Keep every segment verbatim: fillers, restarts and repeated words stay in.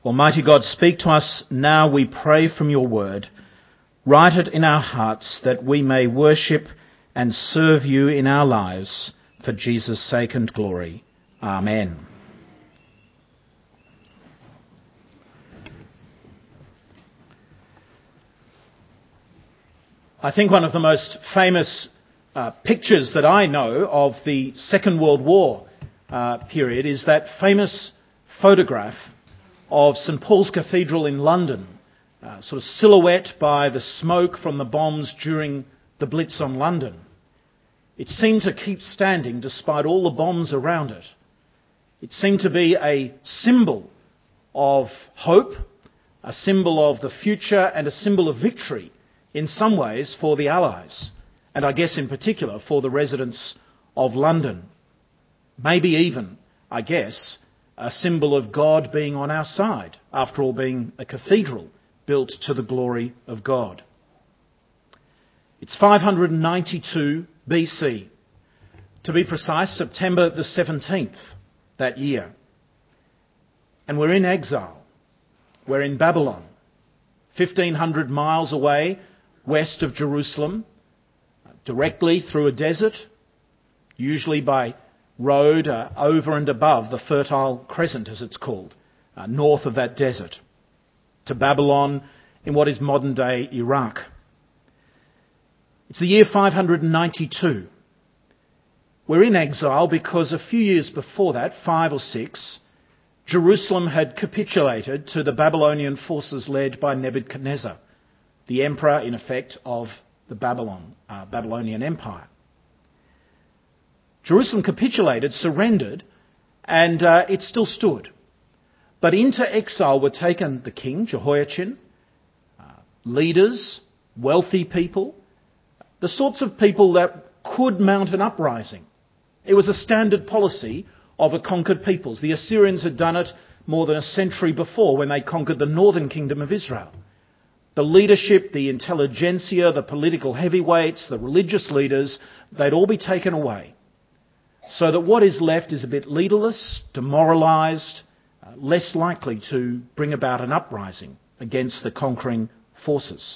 Almighty God, speak to us now, we pray, from your word. Write it in our hearts that we may worship and serve you in our lives for Jesus' sake and glory. Amen. I think one of the most famous uh, pictures that I know of the Second World War uh, period is that famous photograph of St Paul's Cathedral in London, uh, sort of silhouette by the smoke from the bombs during the Blitz on London. It seemed to keep standing despite all the bombs around it. It seemed to be a symbol of hope, a symbol of the future, and a symbol of victory in some ways for the Allies, and I guess in particular for the residents of London. Maybe even, I guess, a symbol of God being on our side, after all being a cathedral built to the glory of God. It's five hundred ninety-two B C. To be precise, September the seventeenth that year. And we're in exile. We're in Babylon, fifteen hundred miles away west of Jerusalem, directly through a desert, usually by road uh, over and above the Fertile Crescent, as it's called, uh, north of that desert, to Babylon in what is modern-day Iraq. It's the year five hundred ninety-two. We're in exile because a few years before that, five or six, Jerusalem had capitulated to the Babylonian forces led by Nebuchadnezzar, the emperor, in effect, of the Babylon, uh, Babylonian Empire. Jerusalem capitulated, surrendered, and uh, it still stood. But into exile were taken the king, Jehoiachin, uh, leaders, wealthy people, the sorts of people that could mount an uprising. It was a standard policy of a conquered peoples. The Assyrians had done it more than a century before when they conquered the northern kingdom of Israel. The leadership, the intelligentsia, the political heavyweights, the religious leaders, they'd all be taken away, so that what is left is a bit leaderless, demoralised, uh, less likely to bring about an uprising against the conquering forces.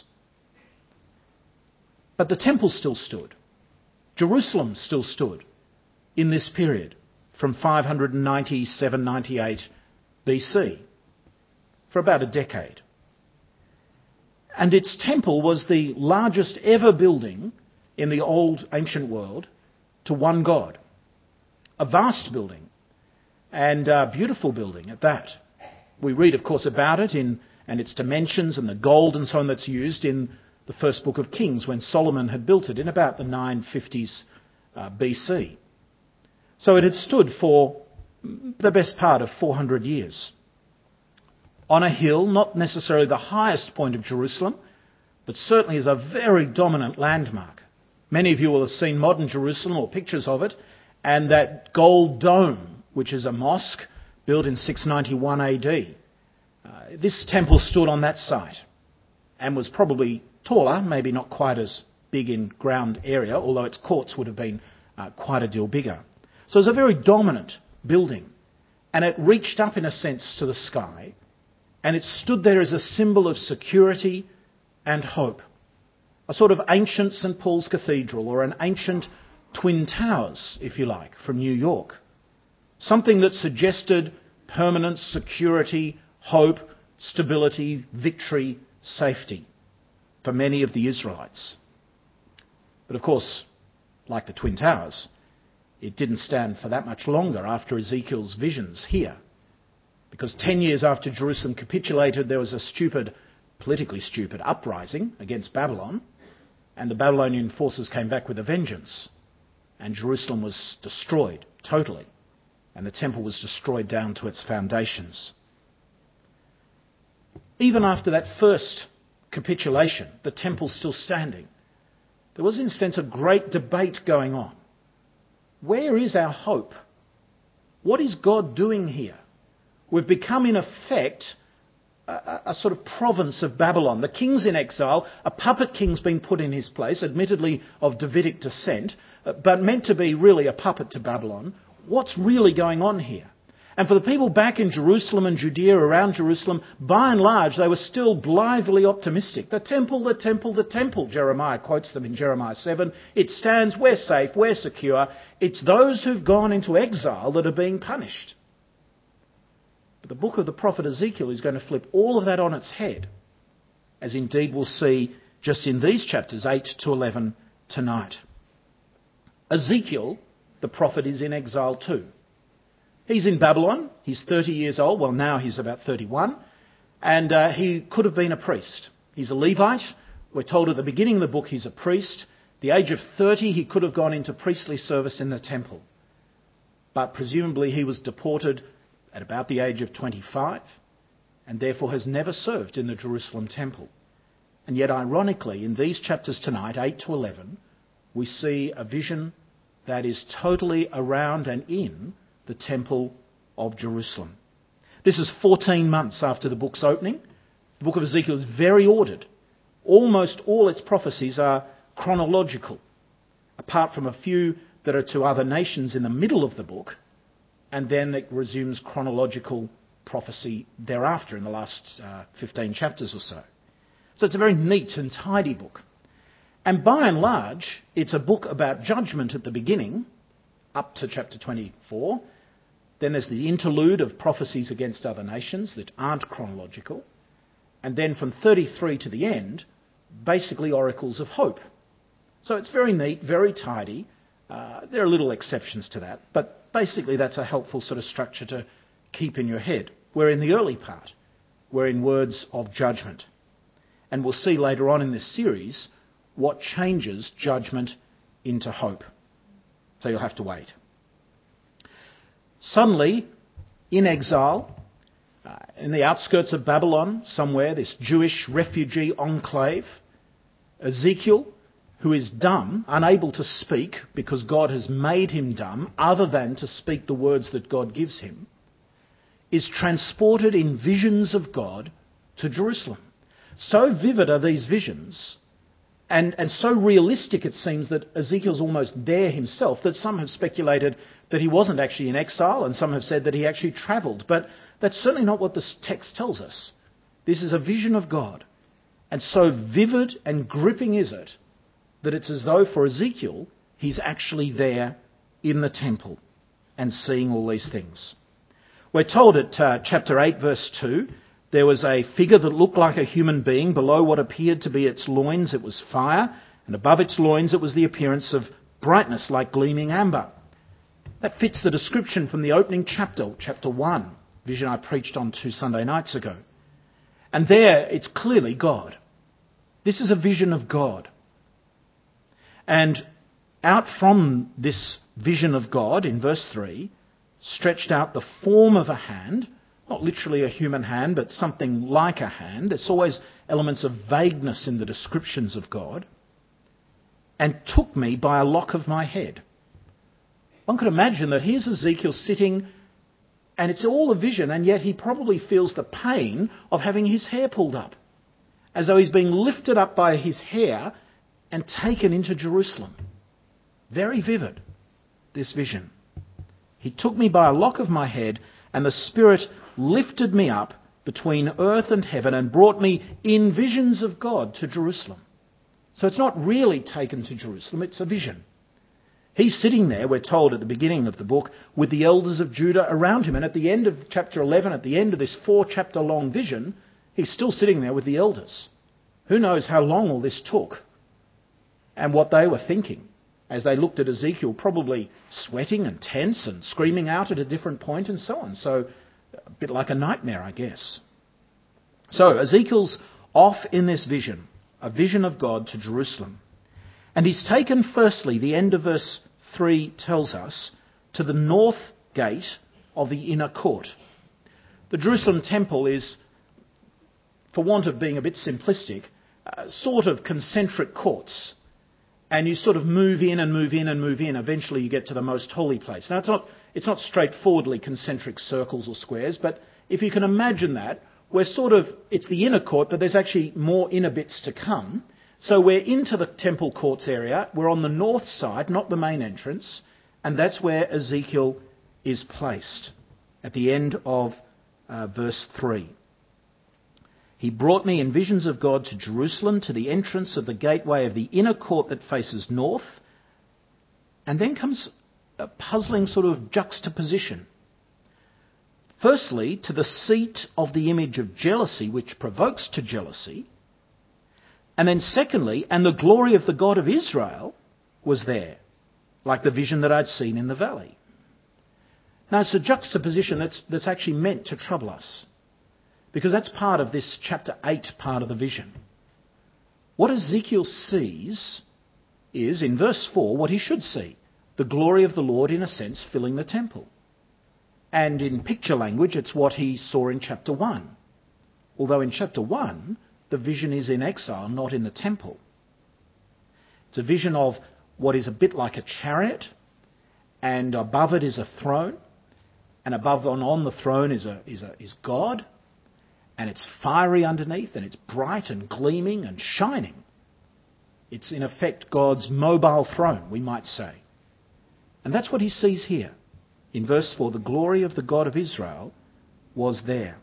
But the temple still stood. Jerusalem still stood in this period from five hundred ninety-seven ninety-eight B C for about a decade. And its temple was the largest ever building in the old ancient world to one God. A vast building, and a beautiful building at that. We read, of course, about it in and its dimensions and the gold and so on that's used in the first book of Kings when Solomon had built it in about the nine fifties uh, B C. So it had stood for the best part of four hundred years. On a hill, not necessarily the highest point of Jerusalem, but certainly is a very dominant landmark. Many of you will have seen modern Jerusalem or pictures of it, and that gold dome, which is a mosque built in six ninety-one A D. Uh, this temple stood on that site and was probably taller, maybe not quite as big in ground area, although its courts would have been uh, quite a deal bigger. So it was a very dominant building, and it reached up in a sense to the sky, and it stood there as a symbol of security and hope. A sort of ancient St Paul's Cathedral, or an ancient Twin Towers, if you like, from New York. Something that suggested permanence, security, hope, stability, victory, safety for many of the Israelites. But of course, like the Twin Towers, it didn't stand for that much longer after Ezekiel's visions here. Because ten years after Jerusalem capitulated, there was a stupid, politically stupid uprising against Babylon, and the Babylonian forces came back with a vengeance, and Jerusalem was destroyed totally, and the temple was destroyed down to its foundations. Even after that first capitulation, the temple still standing, there was in a sense a great debate going on. Where is our hope? What is God doing here? We've become, in effect, a, a sort of province of Babylon. The king's in exile. A puppet king's been put in his place, admittedly of Davidic descent, but meant to be really a puppet to Babylon. What's really going on here? And for the people back in Jerusalem and Judea, around Jerusalem, by and large, they were still blithely optimistic. The temple, the temple, the temple, Jeremiah quotes them in Jeremiah seven. It stands, we're safe, we're secure. It's those who've gone into exile that are being punished. But the book of the prophet Ezekiel is going to flip all of that on its head, as indeed we'll see just in these chapters eight to eleven tonight. Ezekiel, the prophet, is in exile too. He's in Babylon. He's thirty years old. Well, now he's about thirty-one. And uh, he could have been a priest. He's a Levite. We're told at the beginning of the book he's a priest. At the age of thirty, he could have gone into priestly service in the temple. But presumably he was deported at about the age of twenty-five and therefore has never served in the Jerusalem temple. And yet, ironically, in these chapters tonight, eight to eleven, we see a vision that is totally around and in the temple of Jerusalem. This is fourteen months after the book's opening. The book of Ezekiel is very ordered. Almost all its prophecies are chronological, apart from a few that are to other nations in the middle of the book, and then it resumes chronological prophecy thereafter in the last uh, fifteen chapters or so. So it's a very neat and tidy book. And by and large, it's a book about judgment at the beginning, up to chapter twenty-four. Then there's the interlude of prophecies against other nations that aren't chronological. And then from thirty-three to the end, basically oracles of hope. So it's very neat, very tidy. Uh, there are little exceptions to that. But basically that's a helpful sort of structure to keep in your head. Where in the early part, we're in words of judgment. And we'll see later on in this series what changes judgment into hope. So you'll have to wait. Suddenly, in exile, uh, in the outskirts of Babylon, somewhere, this Jewish refugee enclave, Ezekiel, who is dumb, unable to speak because God has made him dumb, other than to speak the words that God gives him, is transported in visions of God to Jerusalem. So vivid are these visions, and, and so realistic it seems that Ezekiel's almost there himself, that some have speculated that he wasn't actually in exile, and some have said that he actually travelled. But that's certainly not what this text tells us. This is a vision of God. And so vivid and gripping is it that it's as though for Ezekiel, he's actually there in the temple and seeing all these things. We're told at uh, chapter eight, verse two, there was a figure that looked like a human being. Below what appeared to be its loins, it was fire, and above its loins, it was the appearance of brightness like gleaming amber. That fits the description from the opening chapter, chapter one, vision I preached on two Sunday nights ago. And there, it's clearly God. This is a vision of God. And out from this vision of God, in verse three, stretched out the form of a hand, not literally a human hand, but something like a hand. There's always elements of vagueness in the descriptions of God. And took me by a lock of my head. One could imagine that here's Ezekiel sitting, and it's all a vision, and yet he probably feels the pain of having his hair pulled up, as though he's being lifted up by his hair and taken into Jerusalem. Very vivid, this vision. He took me by a lock of my head, and the Spirit lifted me up between earth and heaven and brought me in visions of God to Jerusalem. So it's not really taken to Jerusalem, it's a vision. He's sitting there, we're told at the beginning of the book, with the elders of Judah around him. And at the end of chapter eleven, at the end of this four-chapter long vision, he's still sitting there with the elders. Who knows how long all this took and what they were thinking as they looked at Ezekiel, probably sweating and tense and screaming out at a different point and so on. So a bit like a nightmare, I guess. So Ezekiel's off in this vision, a vision of God to Jerusalem. And he's taken, firstly, the end of verse three tells us, to the north gate of the inner court. The Jerusalem temple is, for want of being a bit simplistic, uh, sort of concentric courts. And you sort of move in and move in and move in. Eventually you get to the most holy place. Now, it's not, it's not straightforwardly concentric circles or squares, but if you can imagine that, we're sort of, it's the inner court, but there's actually more inner bits to come. So we're into the temple courts area. We're on the north side, not the main entrance, and that's where Ezekiel is placed. at the end of uh, verse three. He brought me in visions of God to Jerusalem, to the entrance of the gateway of the inner court that faces north. And then comes a puzzling sort of juxtaposition. Firstly, to the seat of the image of jealousy, which provokes to jealousy. And then secondly, and the glory of the God of Israel was there, like the vision that I'd seen in the valley. Now, it's a juxtaposition that's, that's actually meant to trouble us, because that's part of this chapter eight part of the vision. What Ezekiel sees is, in verse four, what he should see. The glory of the Lord, in a sense, filling the temple. And in picture language, it's what he saw in chapter one. Although in chapter one, the vision is in exile, not in the temple. It's a vision of what is a bit like a chariot, and above it is a throne, and above and on the throne is a, is a, is God, and it's fiery underneath, and it's bright and gleaming and shining. It's in effect God's mobile throne, we might say. And that's what he sees here. In verse four, the glory of the God of Israel was there.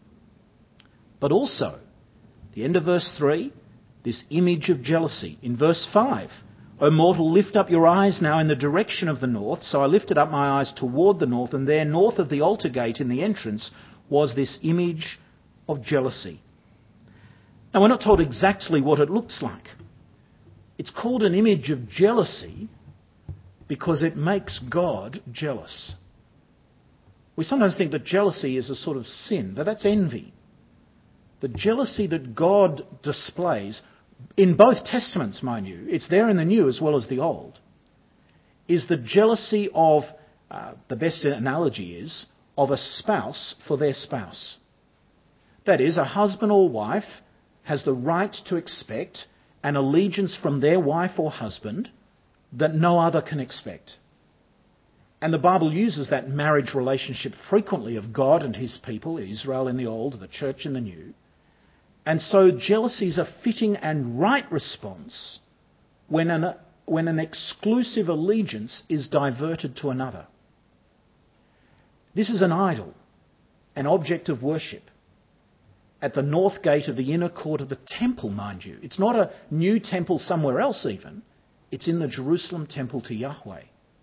But also, the end of verse three, this image of jealousy. In verse five, O mortal, lift up your eyes now in the direction of the north. So I lifted up my eyes toward the north, and there, north of the altar gate in the entrance, was this image of jealousy. Now, we're not told exactly what it looks like. It's called an image of jealousy because it makes God jealous. We sometimes think that jealousy is a sort of sin, but that's envy. The jealousy that God displays, in both Testaments, mind you, it's there in the New as well as the Old, is the jealousy of, uh, the best analogy is, of a spouse for their spouse. That is, a husband or wife has the right to expect an allegiance from their wife or husband that no other can expect. And the Bible uses that marriage relationship frequently of God and his people, Israel in the Old, the church in the New. And so jealousy is a fitting and right response when an, when an exclusive allegiance is diverted to another. This is an idol, an object of worship, at the north gate of the inner court of the temple, mind you. It's not a new temple somewhere else even. It's in the Jerusalem temple to Yahweh.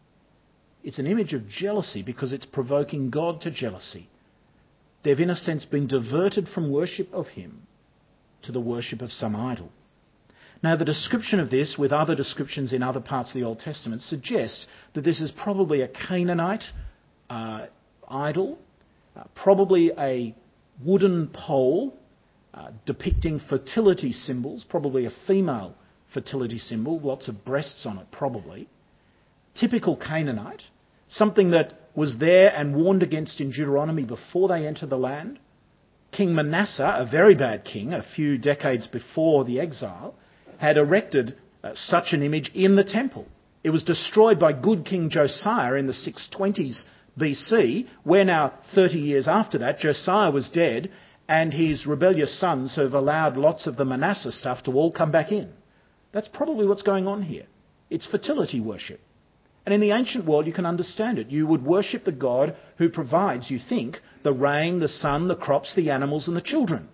It's an image of jealousy because it's provoking God to jealousy. They've in a sense been diverted from worship of him to the worship of some idol. Now, the description of this, with other descriptions in other parts of the Old Testament, suggests that this is probably a Canaanite uh, idol, uh, probably a wooden pole uh, depicting fertility symbols, probably a female fertility symbol, lots of breasts on it probably. Typical Canaanite, something that was there and warned against in Deuteronomy before they entered the land. King Manasseh, a very bad king, a few decades before the exile, had erected uh, such an image in the temple. It was destroyed by good King Josiah in the six twenties B C. We're now thirty years after that. Josiah was dead, and his rebellious sons have allowed lots of the Manasseh stuff to all come back in. That's probably what's going on here. It's fertility worship. And in the ancient world, you can understand it. You would worship the God who provides, you think, the rain, the sun, the crops, the animals, and the children.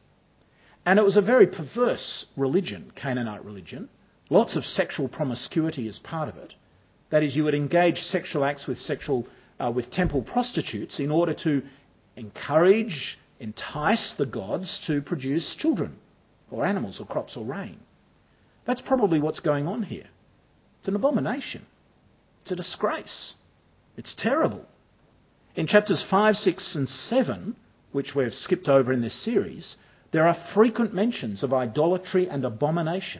And it was a very perverse religion, Canaanite religion. Lots of sexual promiscuity as part of it. That is, you would engage sexual acts with sexual uh, with temple prostitutes in order to encourage, entice the gods to produce children, or animals, or crops, or rain. That's probably what's going on here. It's an abomination. It's a disgrace. It's terrible. In chapters five, six and seven, which we've skipped over in this series, there are frequent mentions of idolatry and abomination.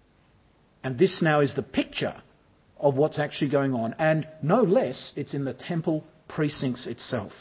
And this now is the picture of what's actually going on. And no less, it's in the temple precincts itself.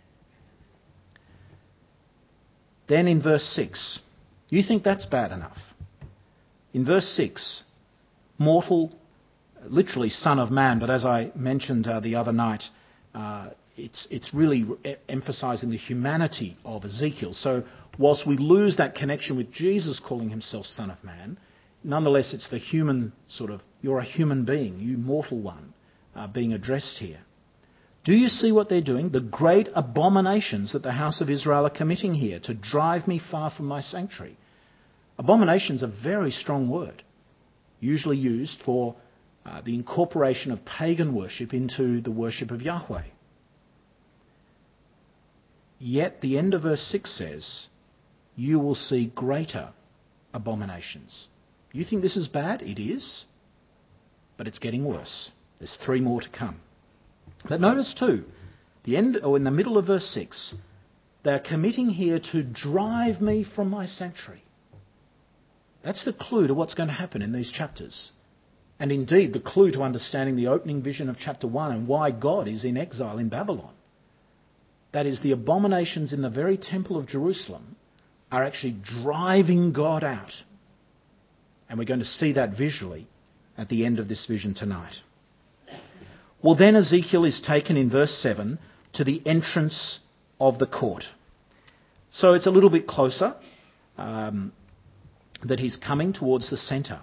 Then in verse six, you think that's bad enough. In verse six, mortal, literally son of man, but as I mentioned uh, the other night, uh, it's, it's really re- emphasising the humanity of Ezekiel. So whilst we lose that connection with Jesus calling himself son of man, nonetheless it's the human sort of, you're a human being, you mortal one, uh, being addressed here. Do you see what they're doing? The great abominations that the house of Israel are committing here to drive me far from my sanctuary. Abomination's a very strong word, usually used for uh, the incorporation of pagan worship into the worship of Yahweh. Yet the end of verse six says, you will see greater abominations. You think this is bad? It is. But it's getting worse. There's three more to come. But notice too, the end, or in the middle of verse six, they're committing here to drive me from my sanctuary. That's the clue to what's going to happen in these chapters. And indeed the clue to understanding the opening vision of chapter one and why God is in exile in Babylon. That is, the abominations in the very temple of Jerusalem are actually driving God out. And we're going to see that visually at the end of this vision tonight. Well, then Ezekiel is taken in verse seven to the entrance of the court. So it's a little bit closer um, that he's coming towards the centre.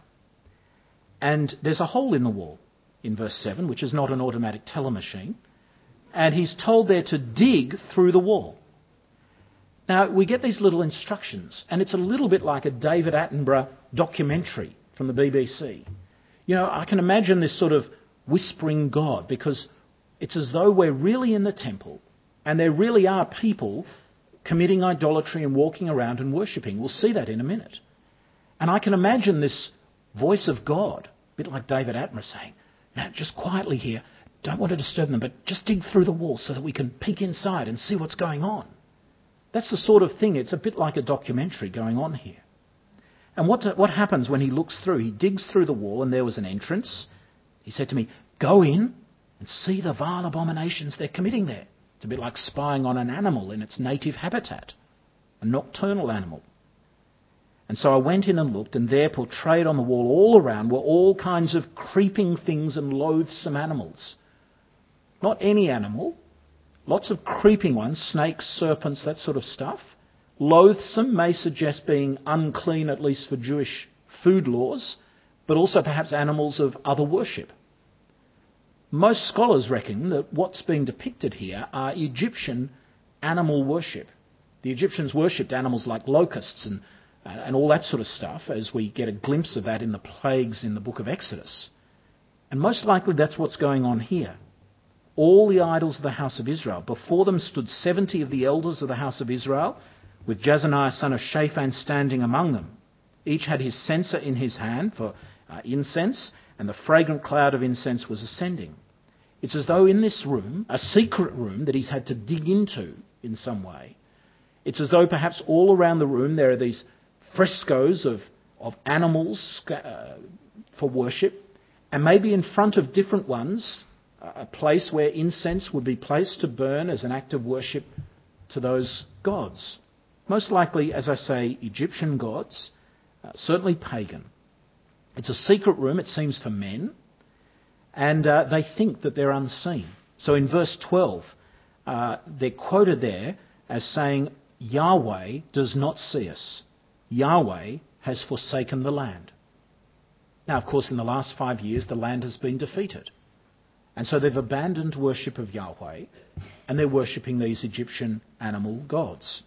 And there's a hole in the wall in verse seven, which is not an automatic teller machine. And he's told there to dig through the wall. Now, we get these little instructions, and it's a little bit like a David Attenborough documentary from the B B C. You know, I can imagine this sort of whispering God, because it's as though we're really in the temple, and there really are people committing idolatry and walking around and worshipping. We'll see that in a minute. And I can imagine this voice of God, a bit like David Attenborough saying, now, just quietly here, don't want to disturb them, but just dig through the wall so that we can peek inside and see what's going on. That's the sort of thing, it's a bit like a documentary going on here. And what, what happens when he looks through? He digs through the wall and there was an entrance. He said to me, go in and see the vile abominations they're committing there. It's a bit like spying on an animal in its native habitat, a nocturnal animal. And so I went in and looked, and there portrayed on the wall all around were all kinds of creeping things and loathsome animals. Not any animal, lots of creeping ones, snakes, serpents, that sort of stuff. Loathsome may suggest being unclean, at least for Jewish food laws, but also perhaps animals of other worship. Most scholars reckon that what's being depicted here are Egyptian animal worship. The Egyptians worshipped animals like locusts and, and all that sort of stuff, as we get a glimpse of that in the plagues in the book of Exodus. And most likely that's what's going on here. All the idols of the house of Israel. Before them stood seventy of the elders of the house of Israel, with Jezaniah son of Shaphan standing among them. Each had his censer in his hand for uh, incense, and the fragrant cloud of incense was ascending. It's as though in this room, a secret room that he's had to dig into in some way, it's as though perhaps all around the room there are these frescoes of, of animals uh, for worship, and maybe in front of different ones, a place where incense would be placed to burn as an act of worship to those gods. Most likely, as I say, Egyptian gods, uh, certainly pagan. It's a secret room, it seems, for men, and uh, they think that they're unseen. So in verse twelve, uh, they're quoted there as saying, Yahweh does not see us. Yahweh has forsaken the land. Now, of course, in the last five years, the land has been defeated. And so they've abandoned worship of Yahweh, and they're worshipping these Egyptian animal gods.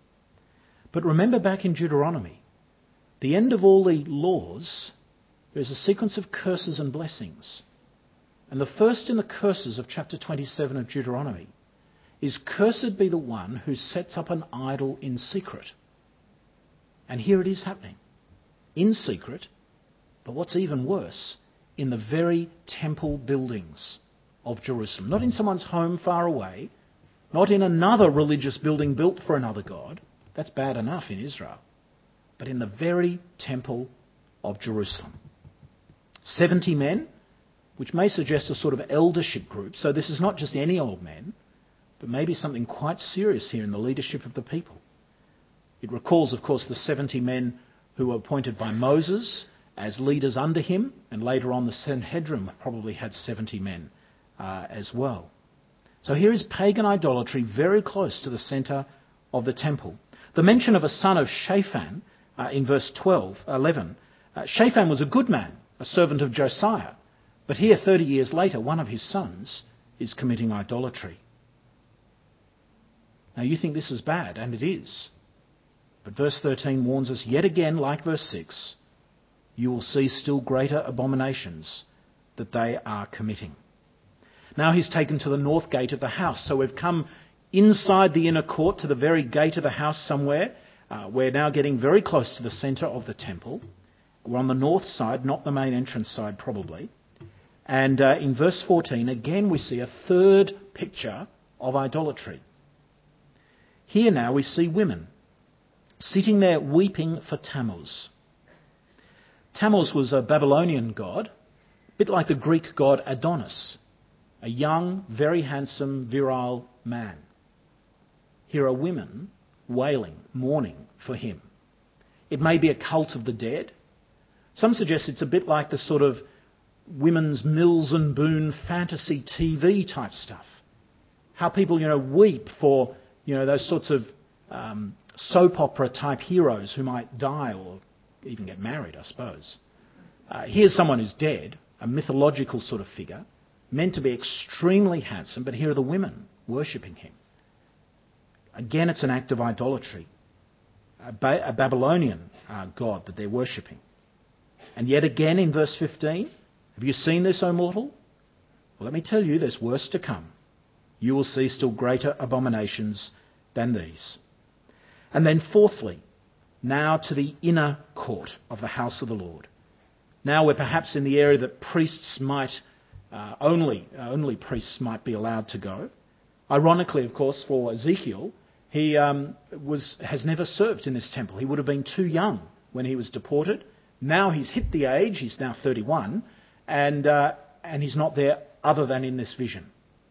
But remember back in Deuteronomy, the end of all the laws, there's a sequence of curses and blessings. And the first in the curses of chapter twenty-seven of Deuteronomy is, cursed be the one who sets up an idol in secret. And here it is happening. In secret, but what's even worse, in the very temple buildings of Jerusalem. Not in someone's home far away, not in another religious building built for another god. That's bad enough in Israel. But in the very temple of Jerusalem. seventy men, which may suggest a sort of eldership group. So this is not just any old men, but maybe something quite serious here in the leadership of the people. It recalls, of course, the seventy men who were appointed by Moses as leaders under him, and later on the Sanhedrin probably had seventy men uh, as well. So here is pagan idolatry very close to the centre of the temple. The mention of a son of Shaphan uh, in verse twelve, eleven. Uh, Shaphan was a good man, a servant of Josiah. But here, thirty years later, one of his sons is committing idolatry. Now you think this is bad, and it is. But verse thirteen warns us yet again, like verse six, you will see still greater abominations that they are committing. Now he's taken to the north gate of the house. So we've come inside the inner court to the very gate of the house somewhere. Uh, we're now getting very close to the centre of the temple. We're on the north side, not the main entrance side probably. And uh, in verse fourteen, again we see a third picture of idolatry. Here now we see women sitting there weeping for Tammuz. Tammuz was a Babylonian god, a bit like the Greek god Adonis, a young, very handsome, virile man. Here are women wailing, mourning for him. It may be a cult of the dead. Some suggest it's a bit like the sort of women's Mills and Boon fantasy T V type stuff. How people, you know, weep for, you know, those sorts of um, soap opera type heroes who might die or even get married, I suppose. Uh, here's someone who's dead, a mythological sort of figure, meant to be extremely handsome, but here are the women worshipping him. Again, it's an act of idolatry, a, ba- a Babylonian uh, god that they're worshipping. And yet again in verse fifteen, have you seen this, O mortal? Well, let me tell you, there's worse to come. You will see still greater abominations than these. And then fourthly, now to the inner court of the house of the Lord. Now we're perhaps in the area that priests might, uh, only, uh, only priests might be allowed to go. Ironically, of course, for Ezekiel, he um, was, has never served in this temple. He would have been too young when he was deported. Now he's hit the age, he's now thirty-one, and, uh, and he's not there other than in this vision.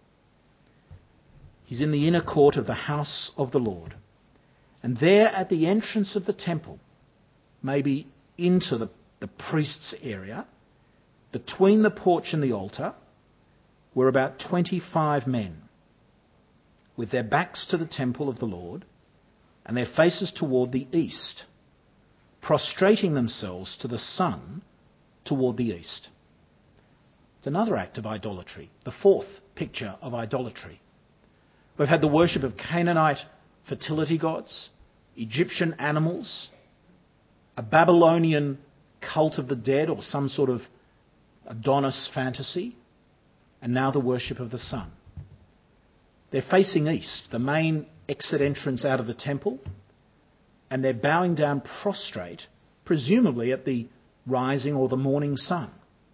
He's in the inner court of the house of the Lord. And there at the entrance of the temple, maybe into the, the priest's area, between the porch and the altar, were about twenty-five men with their backs to the temple of the Lord and their faces toward the east, prostrating themselves to the sun toward the east. It's another act of idolatry, the fourth picture of idolatry. We've had the worship of Canaanite fertility gods, Egyptian animals, a Babylonian cult of the dead or some sort of Adonis fantasy, and now the worship of the sun. They're facing east, the main exit entrance out of the temple, and they're bowing down prostrate, presumably at the rising or the morning sun.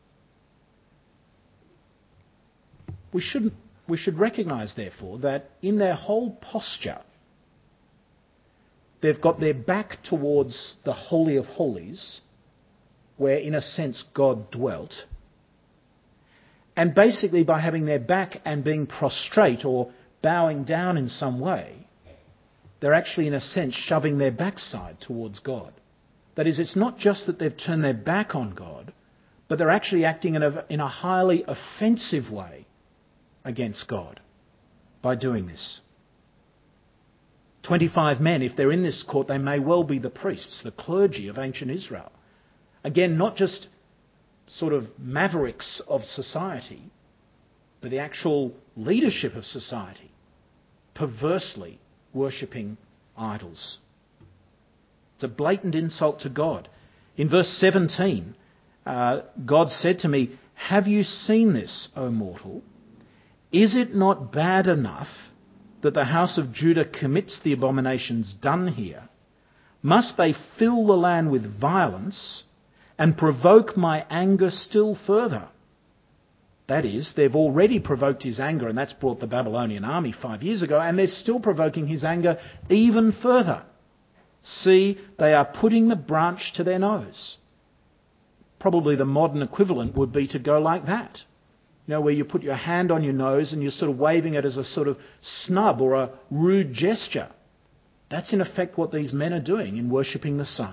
We shouldn't We should recognise, therefore, that in their whole posture, they've got their back towards the Holy of Holies, where, in a sense, God dwelt. And basically, by having their back and being prostrate or bowing down in some way, they're actually, in a sense, shoving their backside towards God. That is, it's not just that they've turned their back on God, but they're actually acting in a, in a highly offensive way against God by doing this. twenty-five men, if they're in this court, they may well be the priests, the clergy of ancient Israel. Again, not just sort of mavericks of society, but the actual leadership of society, perversely worshipping idols. It's a blatant insult to God. In verse seventeen, uh, God said to me, "Have you seen this, O mortal? Is it not bad enough that the house of Judah commits the abominations done here? Must they fill the land with violence and provoke my anger still further?" That is, they've already provoked his anger, and that's brought the Babylonian army five years ago, and they're still provoking his anger even further. See, they are putting the branch to their nose. Probably the modern equivalent would be to go like that. You know, where you put your hand on your nose and you're sort of waving it as a sort of snub or a rude gesture. That's in effect what these men are doing in worshipping the sun.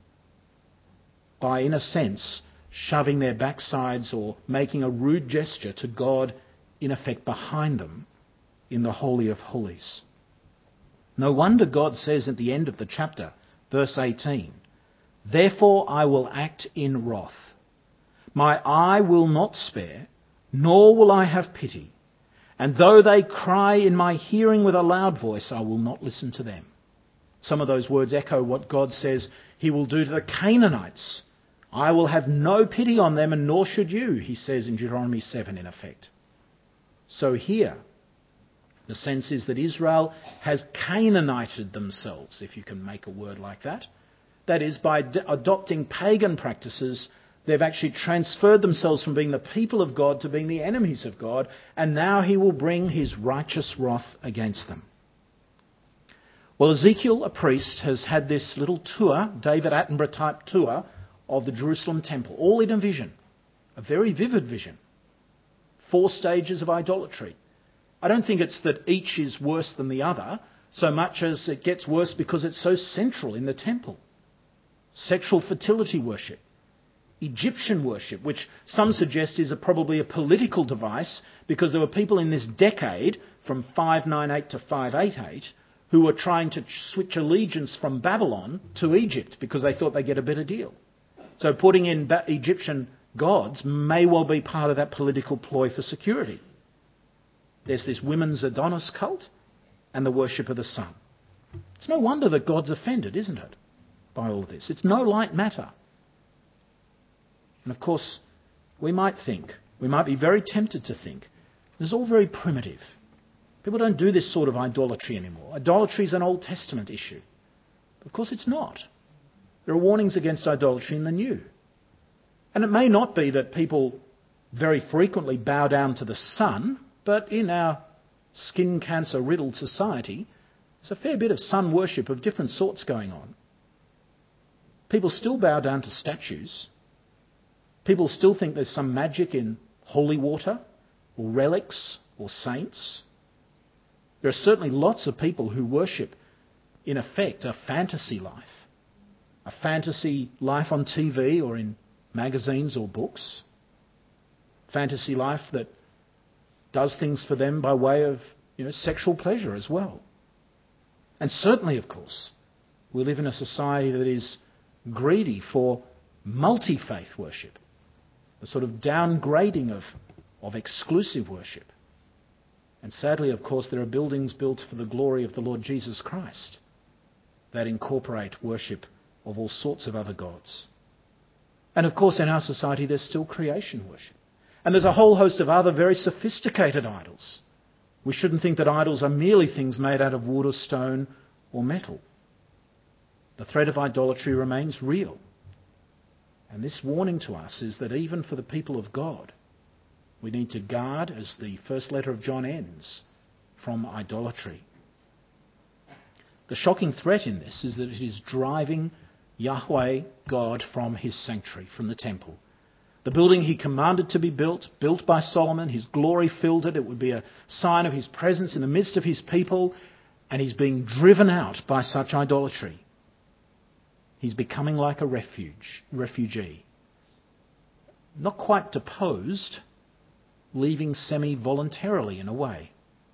By, in a sense, shoving their backsides or making a rude gesture to God, in effect behind them, in the Holy of Holies. No wonder God says at the end of the chapter, verse eighteen, "Therefore I will act in wrath. My eye will not spare, nor will I have pity, And though they cry in my hearing with a loud voice, I will not listen to them. Some of those words echo what God says he will do to the Canaanites. I will have no pity on them, and nor should you, he says in Deuteronomy seven in effect. So here, the sense is that Israel has Canaanited themselves, if you can make a word like that. That is, by d- adopting pagan practices, they've actually transferred themselves from being the people of God to being the enemies of God, and now he will bring his righteous wrath against them. Well, Ezekiel, a priest, has had this little tour, David Attenborough type tour, of the Jerusalem temple, all in a vision, a very vivid vision. Four stages of idolatry. I don't think it's that each is worse than the other, so much as it gets worse because it's so central in the temple. Sexual fertility worship. Egyptian worship, which some suggest is a, probably a political device because there were people in this decade from five ninety-eight to five eighty-eight who were trying to switch allegiance from Babylon to Egypt because they thought they'd get a better deal. So putting in ba- Egyptian gods may well be part of that political ploy for security. There's this women's Adonis cult and the worship of the sun. It's no wonder that God's offended, isn't it, by all this? It's no light matter. And of course, we might think, we might be very tempted to think, this is all very primitive. People don't do this sort of idolatry anymore. Idolatry is an Old Testament issue. Of course it's not. There are warnings against idolatry in the New. And it may not be that people very frequently bow down to the sun, but in our skin cancer riddled society, there's a fair bit of sun worship of different sorts going on. People still bow down to statues. People still think there's some magic in holy water or relics or saints. There are certainly lots of people who worship, in effect, a fantasy life. A fantasy life on T V or in magazines or books. Fantasy life that does things for them by way of, you know, sexual pleasure as well. And certainly, of course, we live in a society that is greedy for multi-faith worship. The sort of downgrading of, of exclusive worship. And sadly, of course, there are buildings built for the glory of the Lord Jesus Christ that incorporate worship of all sorts of other gods. And of course, in our society, there's still creation worship. And there's a whole host of other very sophisticated idols. We shouldn't think that idols are merely things made out of wood or stone or metal. The threat of idolatry remains real. And this warning to us is that even for the people of God, we need to guard, as the first letter of John ends, from idolatry. The shocking threat in this is that it is driving Yahweh, God, from his sanctuary, from the temple. The building he commanded to be built, built by Solomon, his glory filled it. It would be a sign of his presence in the midst of his people, and he's being driven out by such idolatry. He's becoming like a refuge, refugee. Not quite deposed, leaving semi-voluntarily in a way.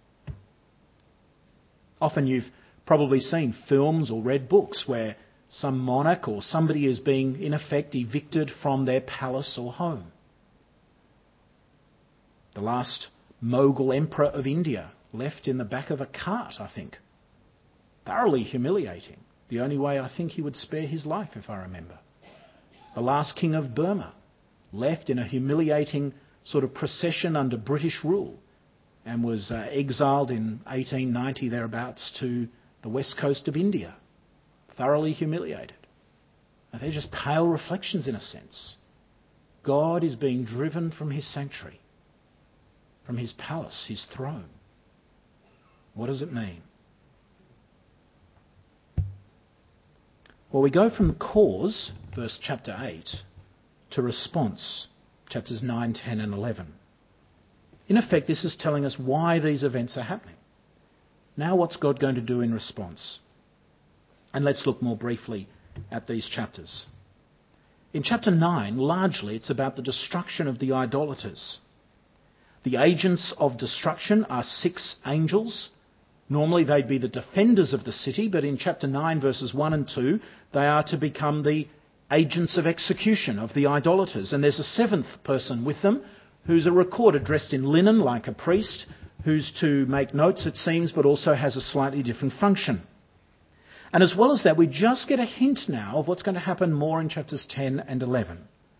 Often you've probably seen films or read books where some monarch or somebody is being, in effect, evicted from their palace or home. The last Mughal emperor of India left in the back of a cart, I think. Thoroughly humiliating. The only way I think he would spare his life, if I remember. The last king of Burma left in a humiliating sort of procession under British rule and was uh, exiled in eighteen ninety thereabouts to the west coast of India. Thoroughly humiliated. And they're just pale reflections in a sense. God is being driven from his sanctuary, from his palace, his throne. What does it mean? Well, we go from cause, verse chapter eight, to response, chapters nine, ten and eleven. In effect, this is telling us why these events are happening. Now what's God going to do in response? And let's look more briefly at these chapters. In chapter nine, largely it's about the destruction of the idolaters. The agents of destruction are six angels. Normally they'd be the defenders of the city, but in chapter nine, verses one and two, they are to become the agents of execution of the idolaters. And there's a seventh person with them, who's a recorder dressed in linen like a priest, who's to make notes, it seems, but also has a slightly different function. And as well as that, we just get a hint now of what's going to happen more in chapters ten and eleven.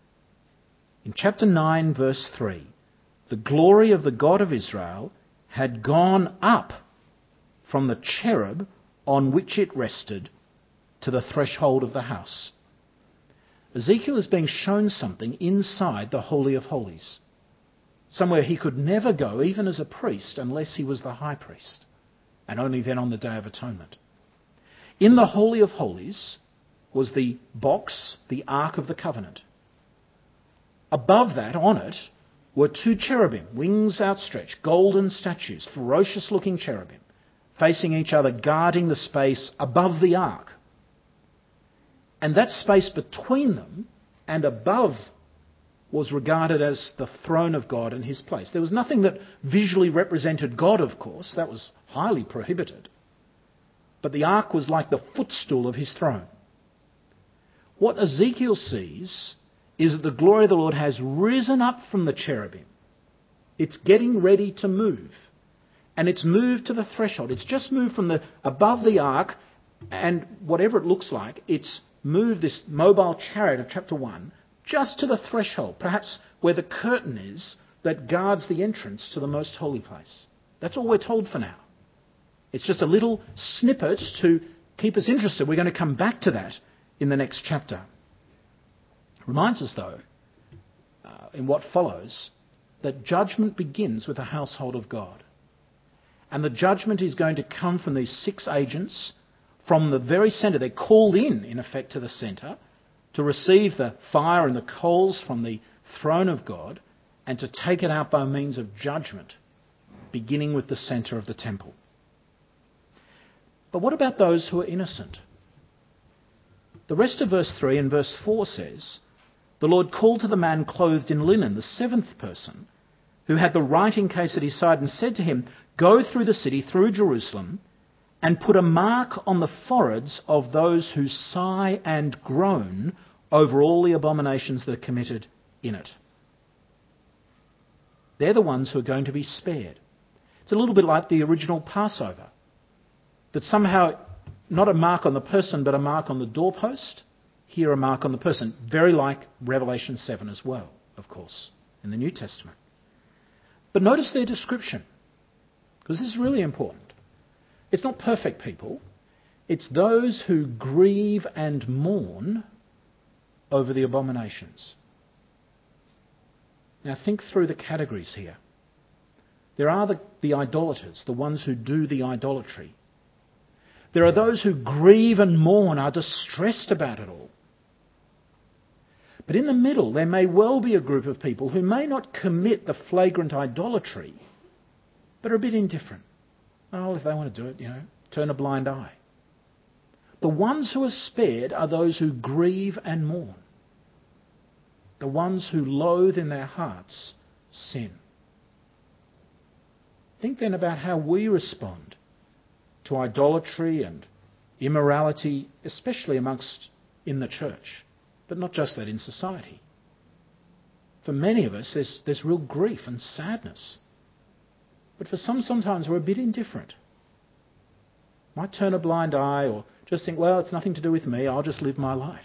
In chapter nine, verse three, the glory of the God of Israel had gone up from the cherub on which it rested to the threshold of the house. Ezekiel is being shown something inside the Holy of Holies, somewhere he could never go, even as a priest, unless he was the high priest, and only then on the Day of Atonement. In the Holy of Holies was the box, the Ark of the Covenant. Above that, on it, were two cherubim, wings outstretched, golden statues, ferocious-looking cherubim, facing each other, guarding the space above the Ark. And that space between them and above was regarded as the throne of God and his place. There was nothing that visually represented God, of course. That was highly prohibited. But the ark was like the footstool of his throne. What Ezekiel sees is that the glory of the Lord has risen up from the cherubim. It's getting ready to move. And it's moved to the threshold. It's just moved from the above the ark, and whatever it looks like, it's moved this mobile chariot of chapter one just to the threshold, perhaps where the curtain is that guards the entrance to the most holy place. That's all we're told for now. It's just a little snippet to keep us interested. We're going to come back to that in the next chapter. It reminds us, though, uh, in what follows, that judgment begins with the household of God. And the judgment is going to come from these six agents from the very centre. They're called in, in effect, to the centre to receive the fire and the coals from the throne of God and to take it out by means of judgment, beginning with the centre of the temple. But what about those who are innocent? The rest of verse three and verse four says, the Lord called to the man clothed in linen, the seventh person, who had the writing case at his side, and said to him, go through the city, through Jerusalem, and put a mark on the foreheads of those who sigh and groan over all the abominations that are committed in it. They're the ones who are going to be spared. It's a little bit like the original Passover, that somehow not a mark on the person, but a mark on the doorpost. Here a mark on the person. Very like Revelation seven as well, of course, in the New Testament. But notice their description, because this is really important. It's not perfect people. It's those who grieve and mourn over the abominations. Now think through the categories here. There are the, the idolaters, the ones who do the idolatry. There are those who grieve and mourn, are distressed about it all. But in the middle, there may well be a group of people who may not commit the flagrant idolatry, but are a bit indifferent. Oh, if they want to do it, you know, turn a blind eye. The ones who are spared are those who grieve and mourn. The ones who loathe in their hearts sin. Think then about how we respond to idolatry and immorality, especially amongst in the church, but not just that, in society. For many of us, there's, there's real grief and sadness. But for some, sometimes we're a bit indifferent. Might turn a blind eye or just think, well, it's nothing to do with me, I'll just live my life.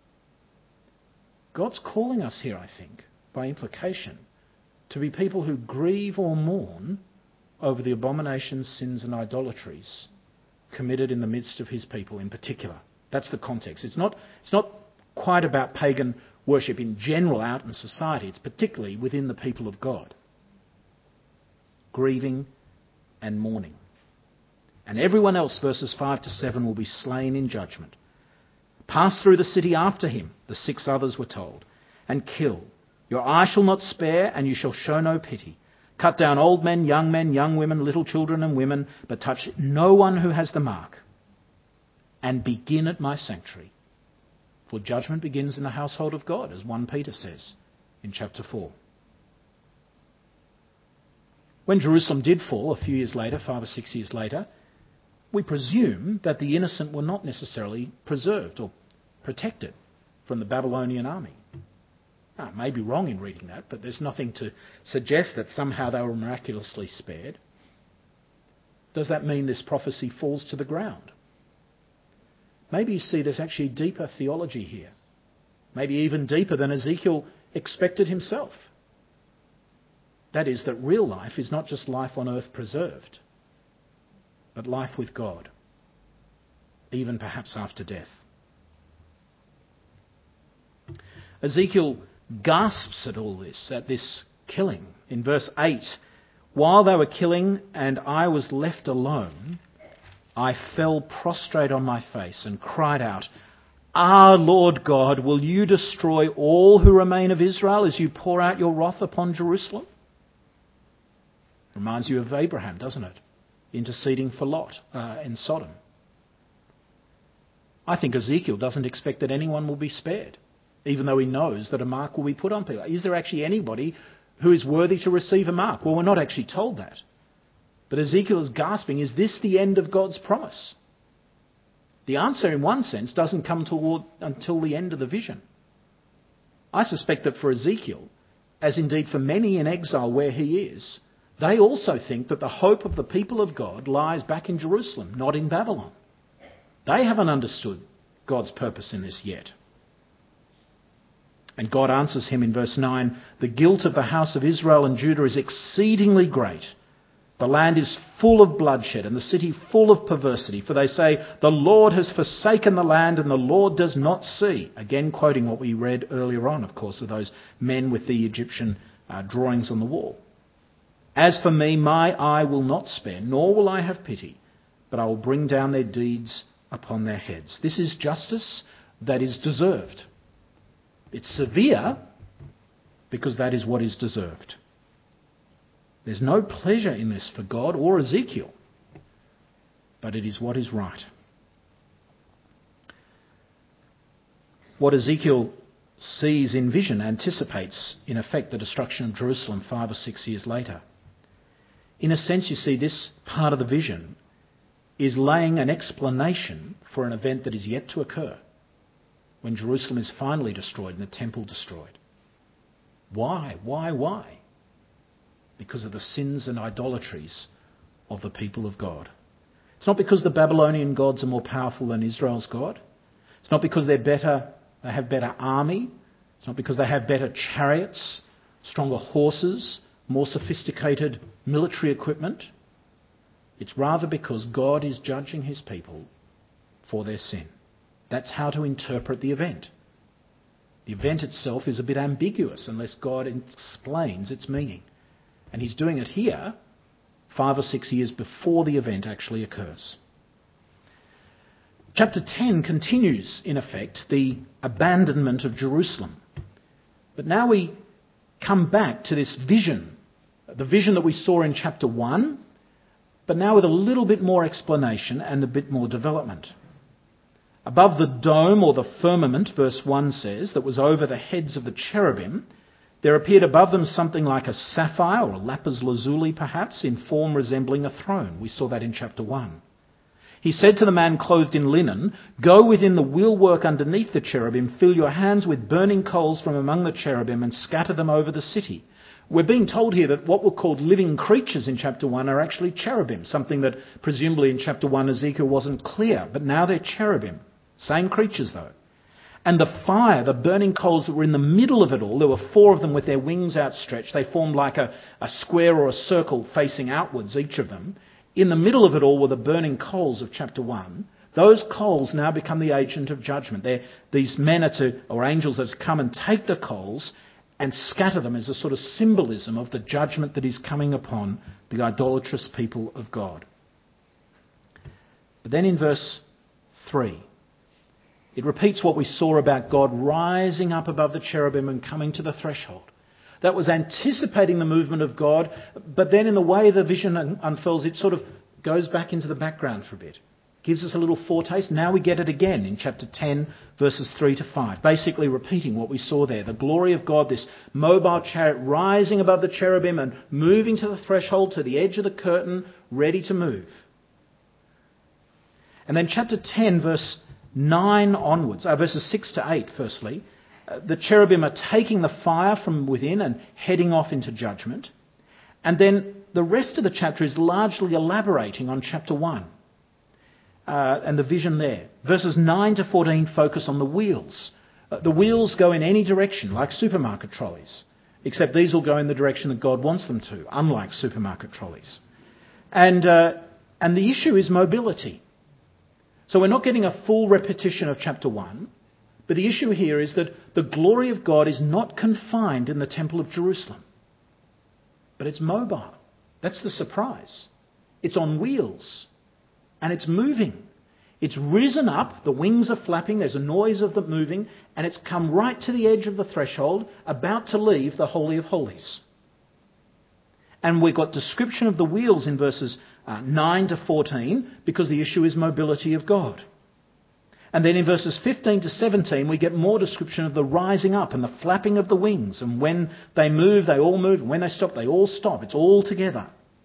God's calling us here, I think, by implication, to be people who grieve or mourn over the abominations, sins and idolatries committed in the midst of his people in particular. That's the context. It's not, it's not quite about pagan worship in general out in society. It's particularly within the people of God. Grieving and mourning. And everyone else, verses five to seven, will be slain in judgment. Pass through the city after him, the six others were told, and kill. Your eye shall not spare, and you shall show no pity. Cut down old men, young men, young women, little children and women, but touch no one who has the mark. And begin at my sanctuary. For judgment begins in the household of God, as First Peter says in chapter four. When Jerusalem did fall a few years later, five or six years later, we presume that the innocent were not necessarily preserved or protected from the Babylonian army. Now, I may be wrong in reading that, but there's nothing to suggest that somehow they were miraculously spared. does that mean this prophecy falls to the ground? Maybe you see there's actually deeper theology here. Maybe even deeper than Ezekiel expected himself. That is, that real life is not just life on earth preserved, but life with God, even perhaps after death. Ezekiel gasps at all this, at this killing. In verse eight, while they were killing and I was left alone, I fell prostrate on my face and cried out, Ah, Lord God, will you destroy all who remain of Israel as you pour out your wrath upon Jerusalem? Reminds you of Abraham, doesn't it? Interceding for Lot uh, in Sodom. I think Ezekiel doesn't expect that anyone will be spared, even though he knows that a mark will be put on people. Is there actually anybody who is worthy to receive a mark? Well, we're not actually told that. But Ezekiel is gasping, is this the end of God's promise? The answer, in one sense, doesn't come toward, until the end of the vision. I suspect that for Ezekiel, as indeed for many in exile where he is, they also think that the hope of the people of God lies back in Jerusalem, not in Babylon. They haven't understood God's purpose in this yet. And God answers him in verse nine, the guilt of the house of Israel and Judah is exceedingly great. The land is full of bloodshed and the city full of perversity. For they say, the Lord has forsaken the land and the Lord does not see. Again, quoting what we read earlier on, of course, of those men with the Egyptian uh, drawings on the wall. As for me, my eye will not spare, nor will I have pity, but I will bring down their deeds upon their heads. This is justice that is deserved. It's severe because that is what is deserved. There's no pleasure in this for God or Ezekiel, but it is what is right. What Ezekiel sees in vision anticipates, in effect, the destruction of Jerusalem five or six years later. In a sense, you see, this part of the vision is laying an explanation for an event that is yet to occur, when Jerusalem is finally destroyed and the temple destroyed. Why? Why? Why? Because of the sins and idolatries of the people of God. It's not because the Babylonian gods are more powerful than Israel's God. It's not because they're better, they have better army. It's not because they have better chariots, stronger horses, more sophisticated military equipment. It's rather because God is judging his people for their sin. That's how to interpret the event. The event itself is a bit ambiguous unless God explains its meaning. And he's doing it here five or six years before the event actually occurs. Chapter ten continues, in effect, the abandonment of Jerusalem. But now we come back to this vision, the vision that we saw in chapter one, but now with a little bit more explanation and a bit more development. Above the dome or the firmament, verse one says, that was over the heads of the cherubim, there appeared above them something like a sapphire or a lapis lazuli perhaps, in form resembling a throne. We saw that in chapter one. He said to the man clothed in linen, go within the wheelwork underneath the cherubim, fill your hands with burning coals from among the cherubim and scatter them over the city. We're being told here that what were called living creatures in chapter one are actually cherubim, something that presumably in chapter one Ezekiel wasn't clear, but now they're cherubim. Same creatures though. And the fire, the burning coals that were in the middle of it all, there were four of them with their wings outstretched. They formed like a, a square or a circle facing outwards, each of them. In the middle of it all were the burning coals of chapter one. Those coals now become the agent of judgment. They're, these men are to, or angels are to come and take the coals and scatter them as a sort of symbolism of the judgment that is coming upon the idolatrous people of God. But then in verse three, it repeats what we saw about God rising up above the cherubim and coming to the threshold. That was anticipating the movement of God, but then in the way the vision unfurls, it sort of goes back into the background for a bit. Gives us a little foretaste. Now we get it again in chapter ten, verses three to five. Basically repeating what we saw there. The glory of God, this mobile chariot rising above the cherubim and moving to the threshold, to the edge of the curtain, ready to move. And then chapter ten, verse nine onwards, uh, verses six to eight, firstly, uh, the cherubim are taking the fire from within and heading off into judgment. And then the rest of the chapter is largely elaborating on chapter one uh, and the vision there. Verses nine to fourteen focus on the wheels. Uh, the wheels go in any direction, like supermarket trolleys, except these will go in the direction that God wants them to, unlike supermarket trolleys. And, uh, and the issue is mobility. So we're not getting a full repetition of chapter one, but the issue here is that the glory of God is not confined in the Temple of Jerusalem, but it's mobile. That's the surprise. It's on wheels and it's moving. It's risen up, the wings are flapping, there's a noise of them moving, and it's come right to the edge of the threshold, about to leave the Holy of Holies. And we've got description of the wheels in verses uh, nine to fourteen, because the issue is mobility of God. And then in verses fifteen to seventeen, we get more description of the rising up and the flapping of the wings. And when they move, they all move. And when they stop, they all stop. It's all together.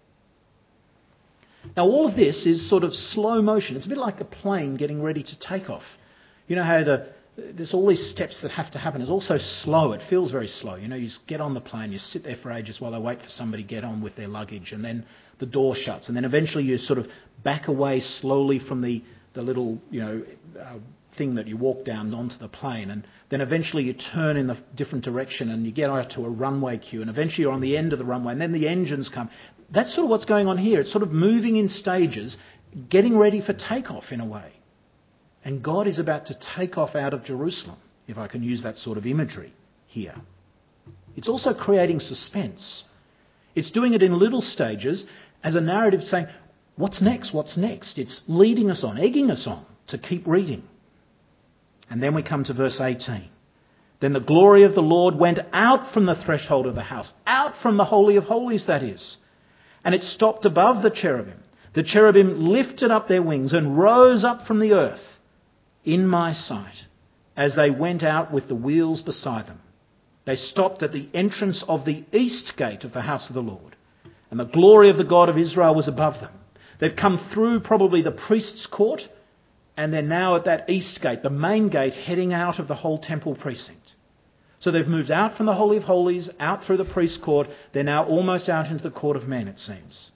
Now, all of this is sort of slow motion. It's a bit like a plane getting ready to take off. You know how the, there's all these steps that have to happen. It's also slow. It feels very slow. You know, you get on the plane, you sit there for ages while they wait for somebody to get on with their luggage, and then the door shuts. And then eventually you sort of back away slowly from the, the little, you know, uh, thing that you walk down onto the plane. And then eventually you turn in a different direction and you get out to a runway queue. And eventually you're on the end of the runway, and then the engines come. That's sort of what's going on here. It's sort of moving in stages, getting ready for takeoff in a way. And God is about to take off out of Jerusalem, if I can use that sort of imagery here. It's also creating suspense. It's doing it in little stages as a narrative saying, what's next? What's next? It's leading us on, egging us on to keep reading. And then we come to verse eighteen. Then the glory of the Lord went out from the threshold of the house, out from the Holy of Holies, that is. And it stopped above the cherubim. The cherubim lifted up their wings and rose up from the earth in my sight as they went out with the wheels beside them. They stopped at the entrance of the east gate of the house of the Lord, and the glory of the God of Israel was above them. They've come through probably the priest's court, and they're now at that east gate, the main gate, heading out of the whole temple precinct. So they've moved out from the Holy of Holies, out through the priest's court. They're now almost out into the court of men, it seems.